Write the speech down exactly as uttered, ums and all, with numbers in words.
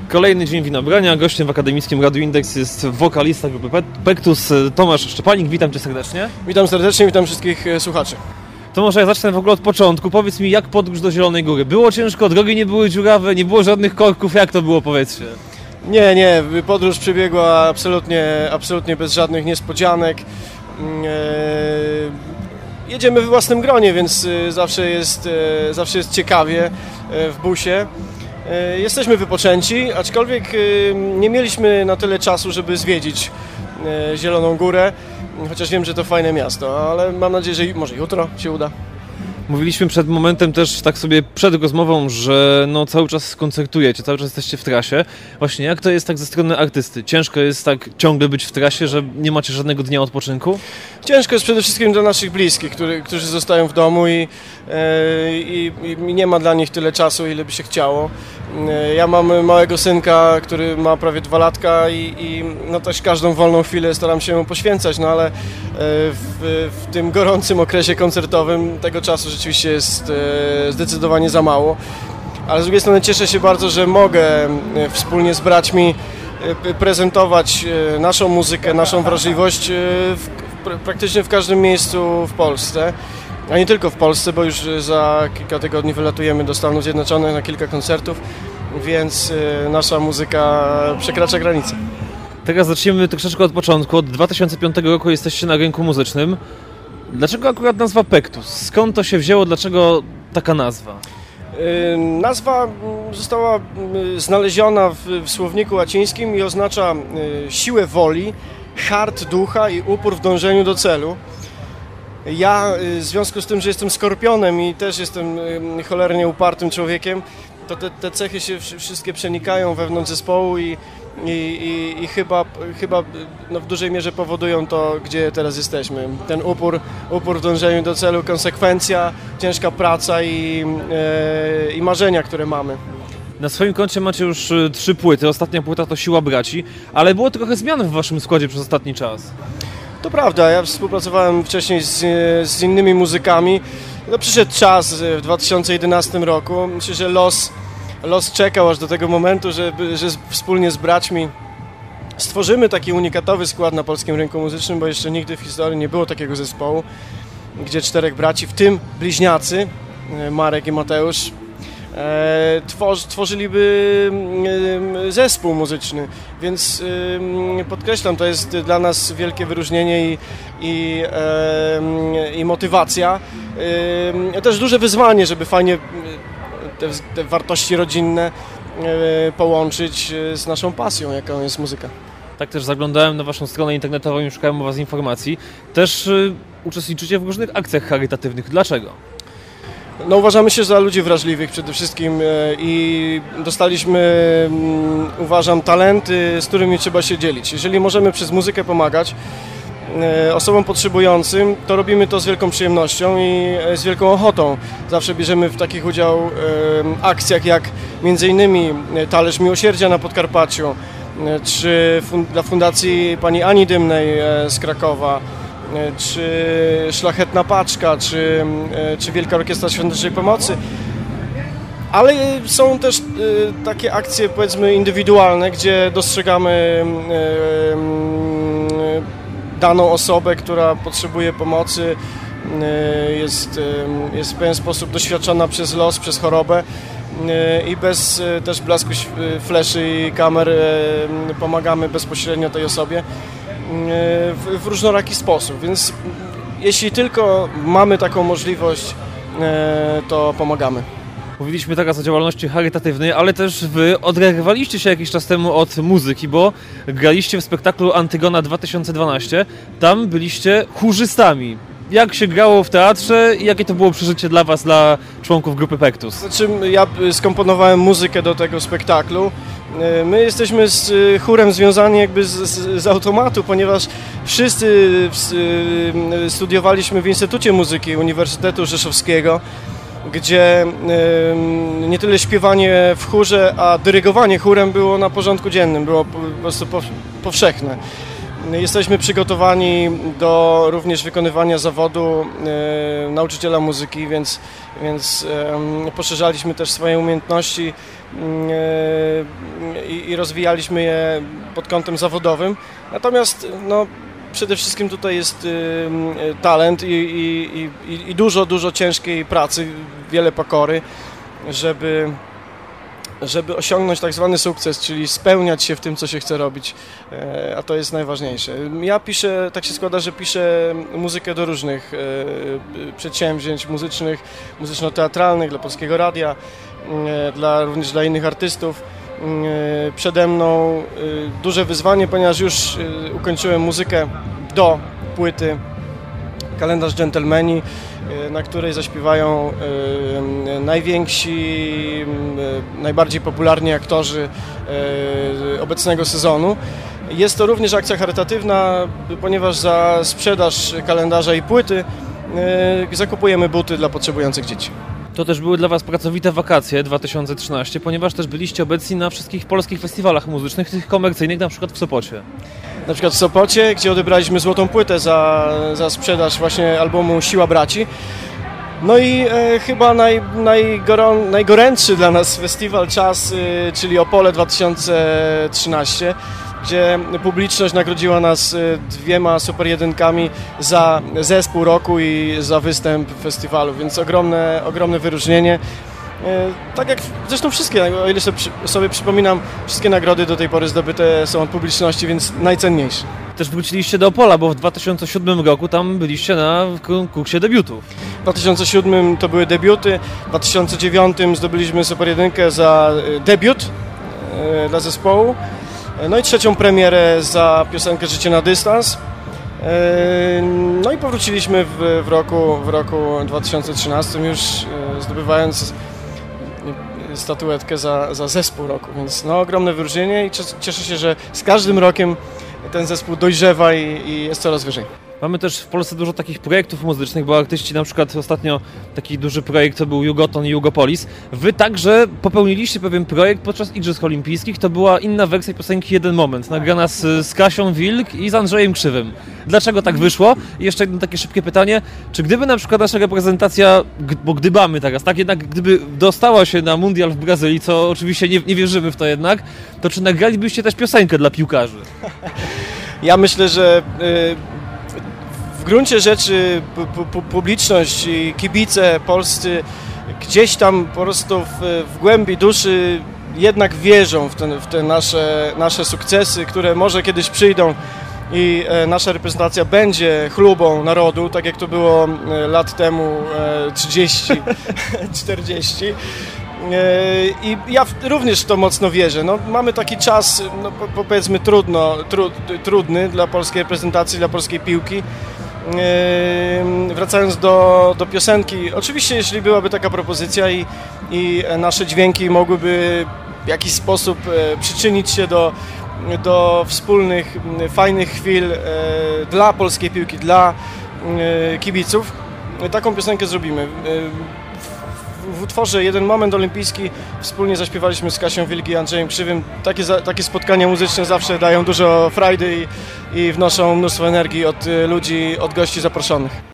Kolejny dzień winobrania. Gościem w Akademickim Radiu Indeks jest wokalista grupy Pektus, Tomasz Szczepanik. Witam Cię serdecznie. Witam serdecznie, witam wszystkich słuchaczy. To może ja zacznę w ogóle od początku. Powiedz mi, jak podróż do Zielonej Góry? Było ciężko, drogi nie były dziurawe, nie było żadnych korków. Jak to było, powiedzcie? Nie, nie, podróż przebiegła absolutnie, absolutnie bez żadnych niespodzianek. Eee, jedziemy w własnym gronie, więc zawsze jest, zawsze jest ciekawie w busie. Jesteśmy wypoczęci, aczkolwiek nie mieliśmy na tyle czasu, żeby zwiedzić Zieloną Górę, chociaż wiem, że to fajne miasto, ale mam nadzieję, że może jutro się uda. Mówiliśmy przed momentem też tak sobie przed rozmową, że no cały czas koncertujecie, cały czas jesteście w trasie. Właśnie jak to jest tak ze strony artysty? Ciężko jest tak ciągle być w trasie, że nie macie żadnego dnia odpoczynku? Ciężko jest przede wszystkim dla naszych bliskich, który, którzy zostają w domu i, e, i, i nie ma dla nich tyle czasu, ile by się chciało. E, ja mam małego synka, który ma prawie dwa latka i, i no też każdą wolną chwilę staram się mu poświęcać, no ale e, w, w tym gorącym okresie koncertowym tego czasu rzeczywiście jest e, zdecydowanie za mało. Ale z drugiej strony cieszę się bardzo, że mogę e, wspólnie z braćmi e, prezentować e, naszą muzykę, naszą wrażliwość e, w, praktycznie w każdym miejscu w Polsce, a nie tylko w Polsce, bo już za kilka tygodni wylatujemy do Stanów Zjednoczonych na kilka koncertów, więc nasza muzyka przekracza granice. Teraz zaczniemy troszeczkę od początku. Od dwa tysiące piątego roku jesteście na rynku muzycznym. Dlaczego akurat nazwa Pektus? Skąd to się wzięło? Dlaczego taka nazwa? Nazwa została znaleziona w, w słowniku łacińskim i oznacza siłę woli, hart ducha i upór w dążeniu do celu. Ja w związku z tym, że jestem skorpionem i też jestem cholernie upartym człowiekiem, to te, te cechy się wszystkie przenikają wewnątrz zespołu i, i, i, i chyba, chyba no w dużej mierze powodują to, gdzie teraz jesteśmy. Ten upór, upór w dążeniu do celu, konsekwencja, ciężka praca i, e, i marzenia, które mamy. Na swoim koncie macie już trzy płyty. Ostatnia płyta to Siła Braci, ale było trochę zmian w waszym składzie przez ostatni czas. To prawda, ja współpracowałem wcześniej z, z innymi muzykami. No, przyszedł czas w dwa tysiące jedenastym roku. Myślę, że los, los czekał aż do tego momentu, że, że wspólnie z braćmi stworzymy taki unikatowy skład na polskim rynku muzycznym, bo jeszcze nigdy w historii nie było takiego zespołu, gdzie czterech braci, w tym bliźniacy, Marek i Mateusz, tworzyliby zespół muzyczny, więc podkreślam, to jest dla nas wielkie wyróżnienie i, i, i motywacja. Też duże wyzwanie, żeby fajnie te, te wartości rodzinne połączyć z naszą pasją, jaką jest muzyka. Tak, też zaglądałem na waszą stronę internetową i szukałem o was informacji. Też y, uczestniczycie w różnych akcjach charytatywnych. Dlaczego? No, uważamy się za ludzi wrażliwych przede wszystkim i dostaliśmy, uważam, talenty, z którymi trzeba się dzielić. Jeżeli możemy przez muzykę pomagać osobom potrzebującym, to robimy to z wielką przyjemnością i z wielką ochotą. Zawsze bierzemy w takich udział akcjach jak między innymi Talerz Miłosierdzia na Podkarpaciu, czy dla Fundacji pani Ani Dymnej z Krakowa, czy Szlachetna Paczka, czy, czy Wielka Orkiestra Świątecznej Pomocy. Ale są też takie akcje, powiedzmy, indywidualne, gdzie dostrzegamy daną osobę, która potrzebuje pomocy, jest, jest w pewien sposób doświadczona przez los, przez chorobę i bez też blasku fleszy i kamer pomagamy bezpośrednio tej osobie w, w różnoraki sposób, więc jeśli tylko mamy taką możliwość, to pomagamy. Mówiliśmy teraz o działalności charytatywnej, ale też wy oderwaliście się jakiś czas temu od muzyki, bo graliście w spektaklu Antygona dwa tysiące dwanaście. Tam byliście chórzystami. Jak się grało w teatrze i jakie to było przeżycie dla was, dla członków grupy Pektus? Znaczy, ja skomponowałem muzykę do tego spektaklu. My jesteśmy z chórem związani jakby z, z, z automatu, ponieważ wszyscy studiowaliśmy w Instytucie Muzyki Uniwersytetu Rzeszowskiego, gdzie nie tyle śpiewanie w chórze, a dyrygowanie chórem było na porządku dziennym, było po prostu powszechne. Jesteśmy przygotowani do również wykonywania zawodu e, nauczyciela muzyki, więc, więc e, poszerzaliśmy też swoje umiejętności e, i, i rozwijaliśmy je pod kątem zawodowym. Natomiast no, przede wszystkim tutaj jest e, talent i, i, i, i dużo, dużo ciężkiej pracy, wiele pokory, żeby żeby osiągnąć tak zwany sukces, czyli spełniać się w tym, co się chce robić, a to jest najważniejsze. Ja piszę, tak się składa, że piszę muzykę do różnych przedsięwzięć muzycznych, muzyczno-teatralnych, dla Polskiego Radia, dla, również dla innych artystów. Przede mną duże wyzwanie, ponieważ już ukończyłem muzykę do płyty Kalendarz Dżentelmeni, na której zaśpiewają y, najwięksi, y, najbardziej popularni aktorzy y, obecnego sezonu. Jest to również akcja charytatywna, ponieważ za sprzedaż kalendarza i płyty y, zakupujemy buty dla potrzebujących dzieci. To też były dla Was pracowite wakacje dwa tysiące trzynaście, ponieważ też byliście obecni na wszystkich polskich festiwalach muzycznych, tych komercyjnych, na przykład w Sopocie. Na przykład w Sopocie, gdzie odebraliśmy złotą płytę za, za sprzedaż właśnie albumu Siła Braci. No i e, chyba naj, najgoron, najgorętszy dla nas festiwal czas, e, czyli Opole dwa tysiące trzynaście, gdzie publiczność nagrodziła nas e, dwiema super jedynkami za zespół roku i za występ w festiwalu, więc ogromne, ogromne wyróżnienie. Tak jak zresztą wszystkie, o ile sobie, sobie przypominam, wszystkie nagrody do tej pory zdobyte są od publiczności, więc najcenniejsze. Też wróciliście do Opola, bo w dwa tysiące siódmym roku tam byliście na konkursie debiutów. W dwa tysiące siódmym to były debiuty, w dwa tysiące dziewiątym zdobyliśmy super jedynkę za debiut e, dla zespołu, no i trzecią premierę za piosenkę Życie na dystans. E, no i powróciliśmy w, w, roku, w roku dwa tysiące trzynastym już e, zdobywając statuetkę za, za zespół roku, więc no ogromne wyróżnienie i cieszę się, że z każdym rokiem ten zespół dojrzewa i, i jest coraz wyżej. Mamy też w Polsce dużo takich projektów muzycznych, bo artyści, na przykład ostatnio taki duży projekt to był Jugoton i Jugopolis. Wy także popełniliście pewien projekt podczas Igrzysk Olimpijskich, to była inna wersja piosenki Jeden Moment, nagrana z, z Kasią Wilk i z Andrzejem Krzywym. Dlaczego tak wyszło? I jeszcze jedno takie szybkie pytanie, czy gdyby na przykład nasza reprezentacja, bo gdybamy teraz, tak jednak gdyby dostała się na mundial w Brazylii, co oczywiście nie, nie wierzymy w to jednak, to czy nagralibyście też piosenkę dla piłkarzy? Ja myślę, że y w gruncie rzeczy publiczność i kibice polscy gdzieś tam po prostu w, w głębi duszy jednak wierzą w, ten, w te nasze, nasze sukcesy, które może kiedyś przyjdą i nasza reprezentacja będzie chlubą narodu, tak jak to było lat temu trzydzieści czterdzieści. I ja również w to mocno wierzę. No, mamy taki czas, no, powiedzmy trudno, tru, trudny dla polskiej reprezentacji, dla polskiej piłki. Wracając do, do piosenki, oczywiście jeśli byłaby taka propozycja i, i nasze dźwięki mogłyby w jakiś sposób przyczynić się do, do wspólnych, fajnych chwil dla polskiej piłki, dla kibiców, taką piosenkę zrobimy. W utworze Jeden Moment Olimpijski wspólnie zaśpiewaliśmy z Kasią Wilk i Andrzejem Krzywym. Takie, takie spotkania muzyczne zawsze dają dużo frajdy i, i wnoszą mnóstwo energii od ludzi, od gości zaproszonych.